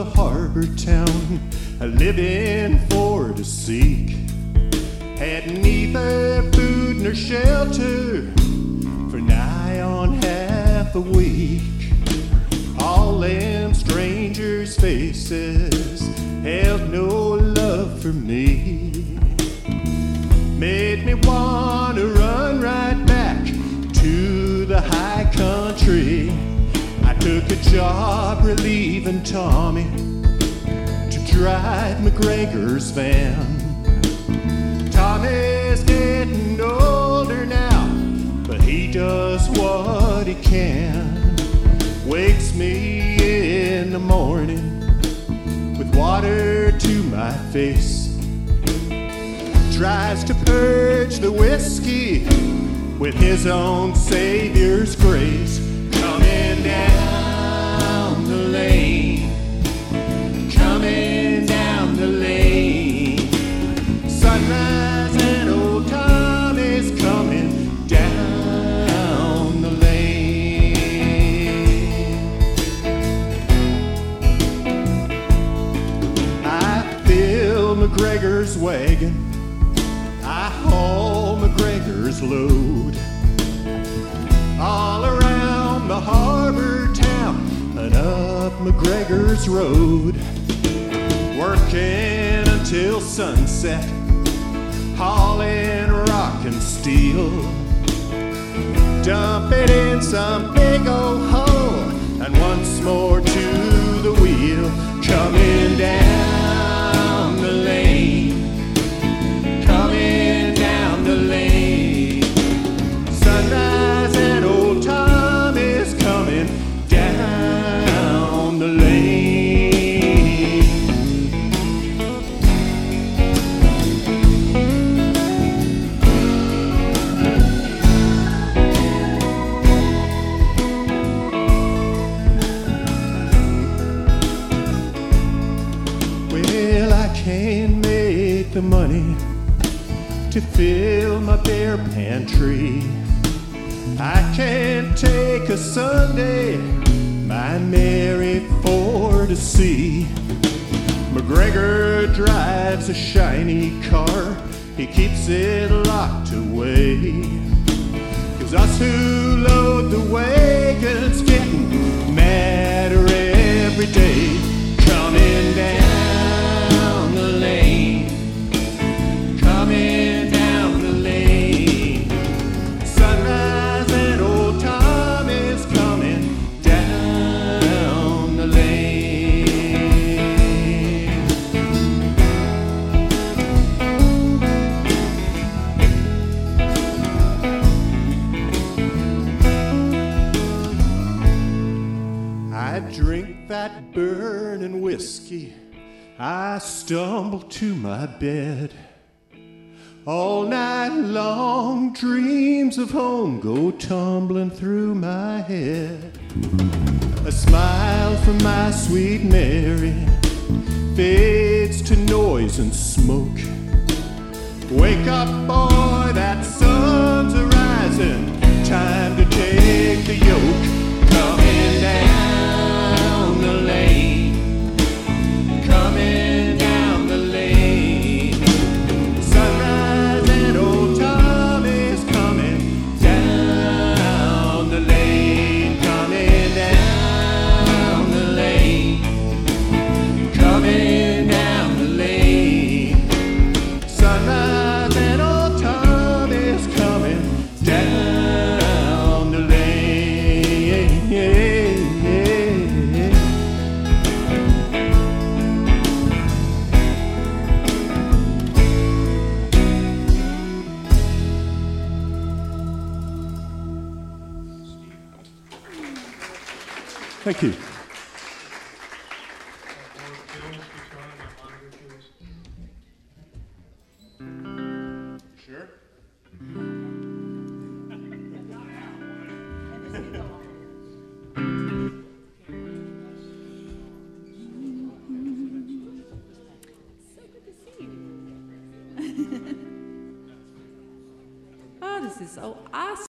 the harbor town, living for to seek. Had neither food nor shelter for nigh on half a week. All them strangers' faces held no love for me. Made me want to run right back to the high country. I took a job relieving Tommy to drive McGregor's van. Tommy's getting older now, but he does what he can. Wakes me in the morning with water to my face. Tries to purge the whiskey with his own Savior's grace. Coming down the lane, coming down the lane. Sunrise and old Tommy's coming down the lane. I fill McGregor's wagon, I haul McGregor's load. All around the harbor town and up McGregor's road. Working until sunset, hauling rock and steel. Dump it in some big old hole and once more to the wheel. Coming down the lane, coming down the lane. Sunrise and old Tommy's coming down the lane. Well, I can't make the money to fill my bare pantry. I can't take a Sunday, my Mary, for to see. McGregor drives a shiny car, he keeps it locked away. 'Cause us who load the wagon's getting madder every day. Coming down the lane, coming down the lane. Sunrise and old Tommy's coming down the lane. I drink that burning whiskey, I stumble to my bed. All night long, dreams of home go tumbling through my head. A smile from my sweet Mary fades to noise and smoke. Wake up, boy, that sun's a-rising, time to take the yoke. Coming down the lane, coming down the lane. Sunrise and old Tommy's coming down the lane. Coming down the lane, coming down the lane. Sunrise and old Tommy's coming down the lane. Thank you. Sure. Oh, this is so awesome.